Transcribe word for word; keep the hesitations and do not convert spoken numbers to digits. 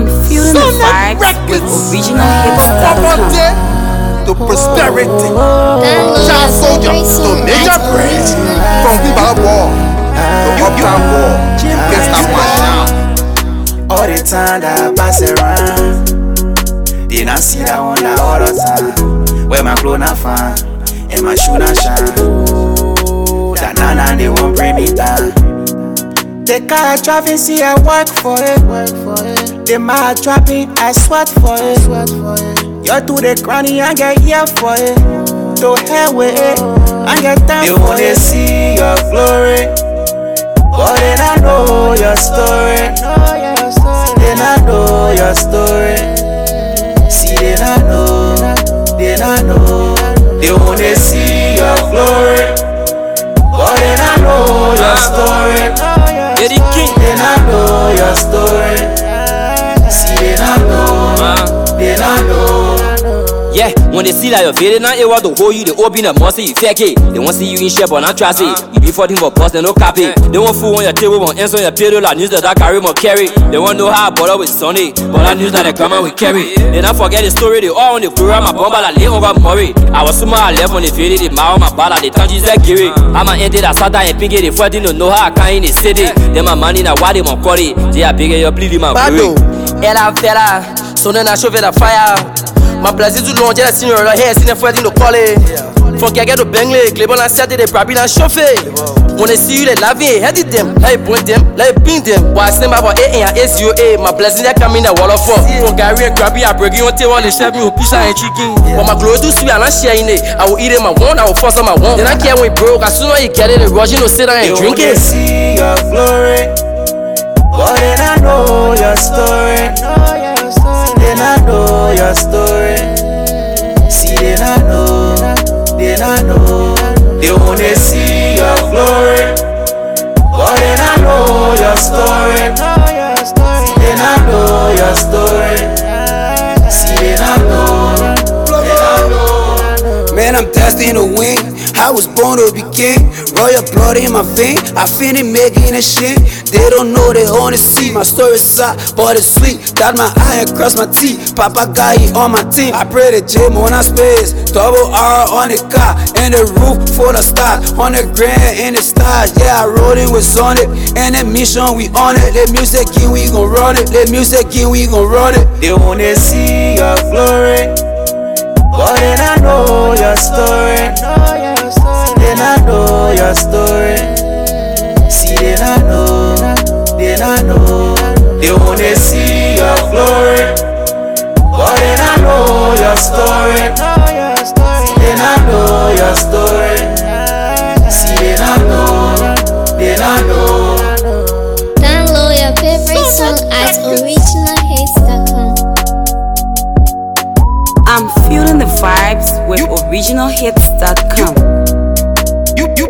I'm feeling the vibes with original hits dot com. To prosperity, Download soldier to major praise. From Viva War to Uptown War, gets that one down. All the time that I pass around, they not see that one that all the time. Where my clothes not fine and my shoes not shine. That nana they won't bring me down. The car I driving, see I work for it. The my trapping, I sweat for it. You do the granny, I get here for it. To hell with it, I get time for it. They wanna see your glory, but they not know your story. They not know your story. See they not know, they not know. They wanna see your glory, but they not know your story. They not know your story. See they not know, they not know. Yeah, when they see that you're fading, not able to hold you, they open up more, see you fake it. They won't see you in shape, but not trust it. You be fighting for boss, they no copy. They want food on your table, won't answer your payroll, like news that I carry more carry. They want know how I bought up with Sunday, but I news that they come out with carry. They not forget the story, they all on the floor, my bomb, I lay over Murray. I was somehow I left when they faded, they mouth my ball, they turn Jesus Gary. I'm an ended, I sat down and pinky, they fighting to know how I can in the city. They my money, now why they won't call it. They are bigger, you're bleeding my boy. Ela fera, so then I show the fire. My blessing too long, just seen your hair, seen the fight in the college. Forget get to Bentley, Cleveland and Saturday, probably not chauffeur. When they see you, they love you, headed them, like point them, like pin them. Why send about A and S U A, my blessing that come in the wall of four. From Gary and Krabby, I break you on table, they chef me with pizza and chicken. But my clothes too sweet, I'm not sharing it. I will eat it my one, I will force on my one. Then I care when we broke, as soon as you get it, they rush you to sit down and drink it. They see your glory, but they not know your story. They not know your story. See they not know, they not know. They wanna see your glory, but they not know your story. They not know your story. See they not know, they not know. Man, I'm destined to win. I was born to be king. Royal blood in my vein. I finish making a shit. They don't know, they only see my story sad, but it's sweet. Got my eye across my teeth. Papa got it on my team. I pray the gym on our space. Double R on the car. And the roof full of stars. On the grand in the stars. Yeah, I rode it with Sonic. And the mission we on it. The music in, we gon' run it. The music in, we gon' run it. They wanna see your glory, but they not know your story. They not know your story. See they not know, they not know. They wanna see your glory, but they not know your story. They not know your story. See they not know, they not know. Download your favorite song at original hits dot com. I'm feeling the vibes with original hits dot com. You, you